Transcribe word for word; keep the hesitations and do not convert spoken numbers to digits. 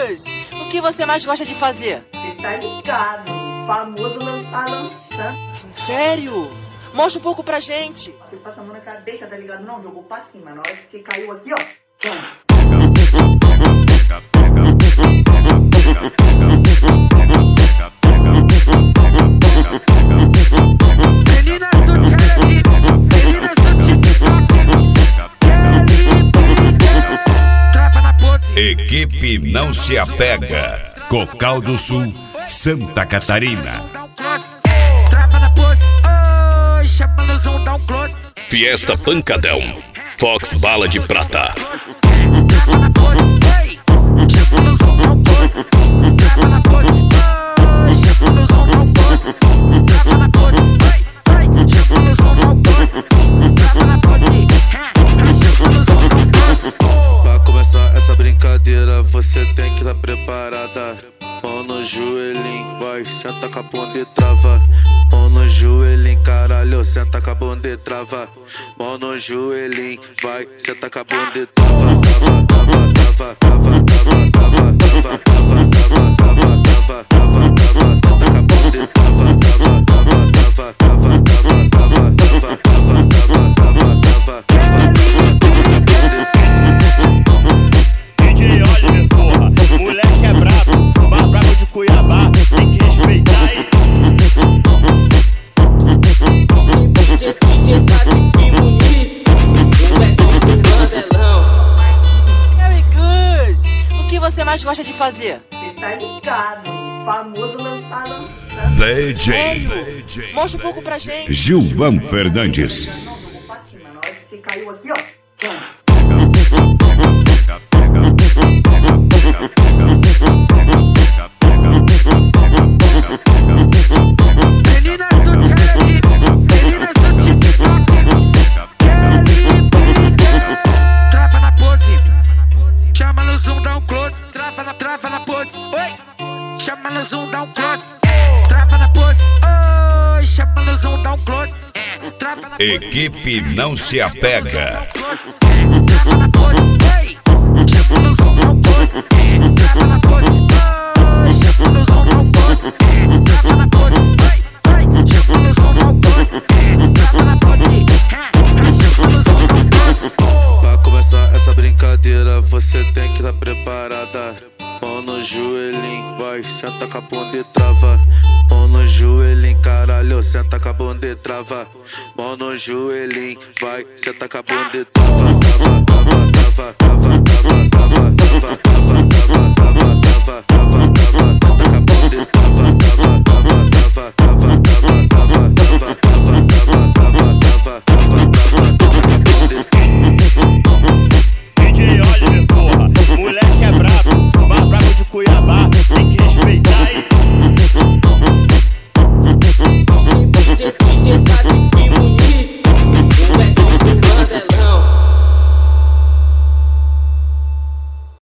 Good! O que você mais gosta de fazer? Cê tá ligado, famoso lançar lançando. Sério? Mostra um pouco pra gente. Você passa a mão na cabeça, tá ligado? Não, jogou pra cima. Na hora que você caiu aqui, ó. Meninas do challenge, meninas do TikTok, trava na pose. Equipe Não Se Apega, Cocal do Sul, Santa Catarina. Trava na pose, oi, chama no zoom, dá um close. Fiesta Pancadão, Fox Bala de Prata. Trava na pose, oi, chama no zoom, dá um close. Trava na pose, oi, chama no zoom, dá um close. Trava na pose, oi, oi, chama no zoom, dá um close. Trava na pose, chama no zoom, dá um close. Pra começar essa brincadeira, você tem que estar preparada. Mão no joelhinho, vai, senta com a bunda e trava. Mão no joelhinho, caralho, senta com a bunda e trava. Mão no joelhinho, vai, senta com a bunda e trava. Trava, trava, trava, trava, trava, trava, trava, trava, trava, trava, trava, trava, trava, senta com a bunda e trava. Trava, trava, trava, trava, trava, trava, trava, trava, trava, trava, trava, trava. D J Oliver, porra, moleque é brabo, mais brabo de Cuiabá, tem que respeitar aí. Very good! O que você mais gosta de fazer? Cê tá ligado, famoso lançar lançando. D J Sério? Mostra um pouco pra gente. Gilvan Fernandes. Não, jogou pra cima. Na hora que você caiu aqui, ó. Meninas do challenge, meninas do TikTok, trava na pose, chama no zoom, dá um close. Trava na, trava na pose, oi, chama no zoom, dá um close. Trava na pose, oi, chama no zoom, dá um close. Trava na pose, Equipe Não Se Apega. trava na pose, oi, chama no zoom, dá um close. Trava na pose, oi, chama no zoom, dá um close. Trava na pose, oi, oi, chama no zoom, dá um close. Trava na pose, chama no zoom, dá um close. Pra começar essa brincadeira, você tem que estar preparada. Mão no joelhinho, vai, senta com a bunda e trava. Mão no joelhinho, caralho, senta com a bunda e trava. Mão no joelhinho, vai, senta com a bunda e trava. Trava, trava, trava, trava, trava.